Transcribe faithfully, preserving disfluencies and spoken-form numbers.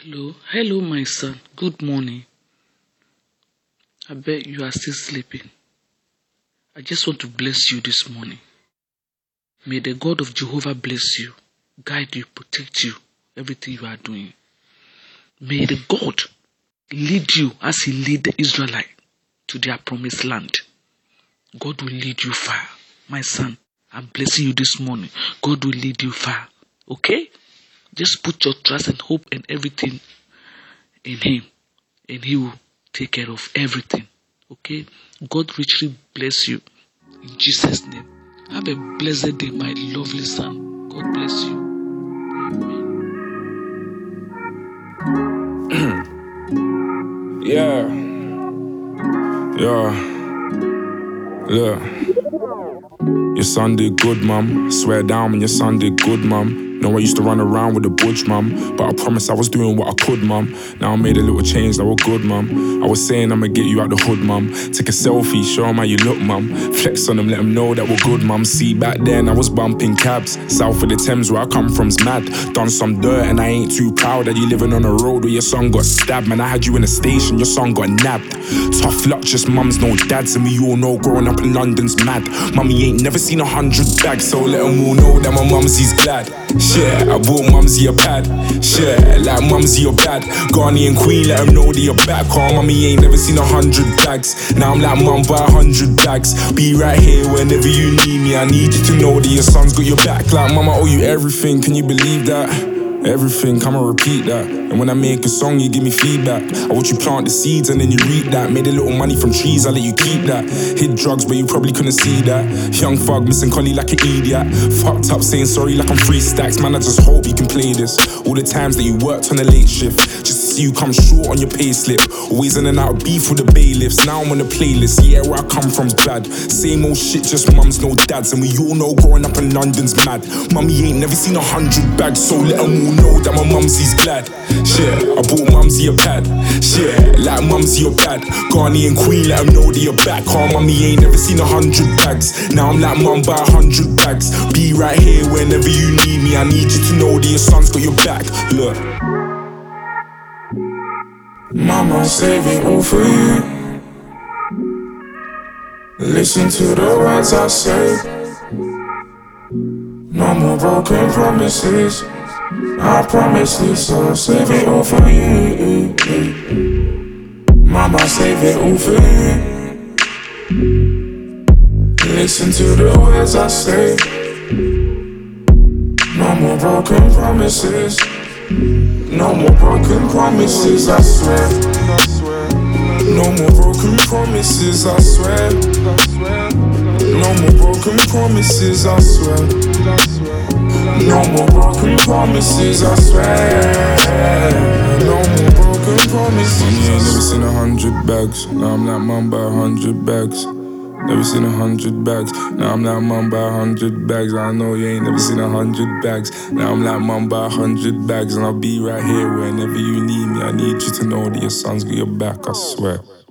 Hello, hello, my son. Good morning. I bet you are still sleeping. I just want to bless you this morning. May the God of Jehovah bless you, guide you, protect you, everything you are doing. May the God lead you as He led the Israelites to their promised land. God will lead you far. My son, I'm blessing you this morning. God will lead you far. Okay? Just put your trust and hope and everything in Him, and He will take care of everything. Okay? God richly bless you. In Jesus' name. Have a blessed day, my lovely son. God bless you. Yeah, yeah, look. Your son did good, mum. Swear down when your son did good, mum. Know I used to run around with the budge, mum. But I promise I was doing what I could, mum. Now I made a little change, that was good, mum. I was saying I'ma get you out the hood, mum. Take a selfie, show 'em how you look, mum. Flex on them, let 'em know that we're good, mum. See, back then I was bumping cabs. South of the Thames where I come from's mad. Done some dirt and I ain't too proud that you living on a road where your son got stabbed. Man, I had you in a station, your son got nabbed. Tough luck, just mums, no dads. And we all know growing up in London's mad. Mummy ain't never seen a hundred bags, so let 'em all know that my mumsy's glad. Shit, I bought mumsy a pad. Shit, like mumsy your bad. Garney and Queen, let 'em know that you're back. Cause mummy ain't never seen a hundred bags. Now I'm like mum by a hundred bags. Be right here whenever you need me. I need you to know that your son's got your back. Like mama, I owe you everything, can you believe that? Everything, come and repeat that. And when I make a song, you give me feedback. I watch you plant the seeds and then you reap that. Made a little money from trees, I let you keep that. Hid drugs, but you probably couldn't see that. Young thug, missing collie like an idiot. Fucked up, saying sorry like I'm free stacks. Man, I just hope you can play this. All the times that you worked on a late shift, just to see you come short on your pay slip. Always in and out of beef with the bailiffs. Now I'm on the playlist, yeah, where I come from's bad. Same old shit, just mums, no dads. And we all know growing up in London's mad. Mummy ain't never seen a hundred bags, so let 'em all know that my mumsy's glad. Shit, I bought mumsy a pad. Shit, like mumsy your bad. Garney and Queen, let 'em know that you're back. Cause mummy ain't never seen a hundred bags. Now I'm like mum by a hundred bags. Be right here whenever you need me. I need you to know that your son's got your back. Look, mama, save it all for you. Listen to the words I say. No more broken promises. I promise this, I'll save it all for you. Mama, save it all for you. Listen to the words I say. No more broken promises. No more broken promises, I swear. No more broken promises, I swear. No more broken promises, I swear. No more broken promises, I swear. No more broken promises. Mummy ain't never seen a hundred bags. Now I'm like mum by a hundred bags. Never seen a hundred bags. Now I'm like mum by a hundred bags. I know you ain't never seen a hundred bags. Now I'm like mum by a hundred bags. And I'll be right here whenever you need me. I need you to know that your son's got your back, I swear.